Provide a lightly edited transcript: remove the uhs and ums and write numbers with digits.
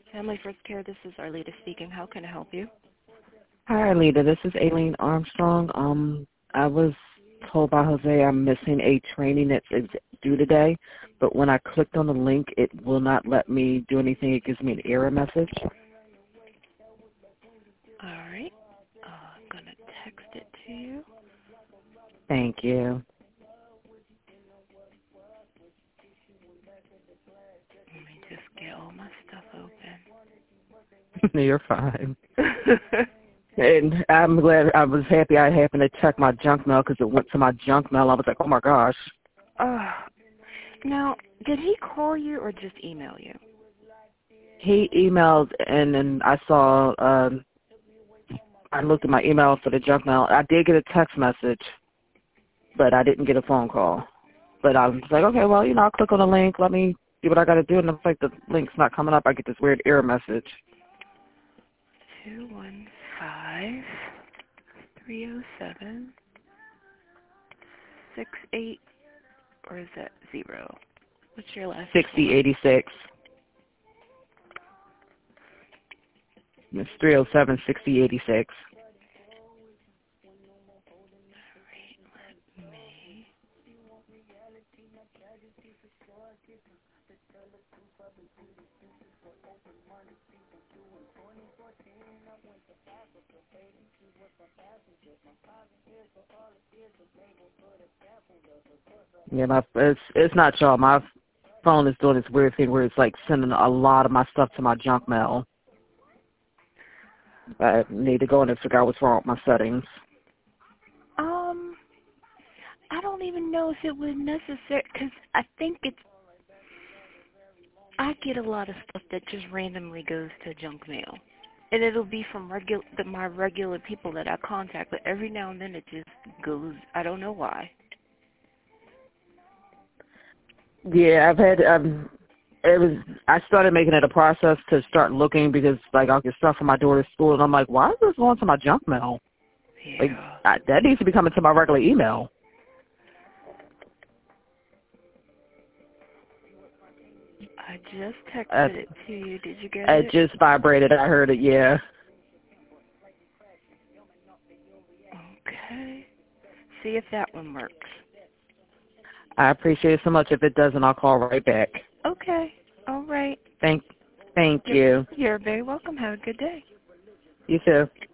Family First Care, this is Arlita speaking. How can I help you? Hi, Alita. This is Aileen Armstrong. I was told by Jose I'm missing a training that's due today, but when I clicked on the link, it will not let me do anything. It gives me an error message. All right. I'm going to text it to you. Thank you. Let me just get all my stuff open. You're fine. And I'm glad. I was happy I happened to check my junk mail because it went to my junk mail. I was like, oh, my gosh. Now, did he call you or just email you? He emailed, and then I saw, I looked at my email for the junk mail. I did get a text message, but I didn't get a phone call. But I was like, okay, well, I'll click on the link. Let me do what I got to do. And it's like the link's not coming up. I get this weird error message. 215-307-68, or is that 0? What's your last 6086. It's 307-6086. Yeah, it's not y'all. My phone is doing this weird thing where it's like sending a lot of my stuff to my junk mail. I need to go in and figure out what's wrong with my settings. I don't even know if it was necessary, because I think I get a lot of stuff that just randomly goes to junk mail. And it'll be from my regular people that I contact, but every now and then it just goes, I don't know why. Yeah, I started making it a process to start looking because, like, I'll get stuff from my daughter's school, and I'm like, why is this going to my junk mail? Yeah. Like, that needs to be coming to my regular email. I just texted it to you. Did you get it? It just vibrated. I heard it, yeah. Okay. See if that one works. I appreciate it so much. If it doesn't, I'll call right back. Okay. All right. Thank you. You're very welcome. Have a good day. You too.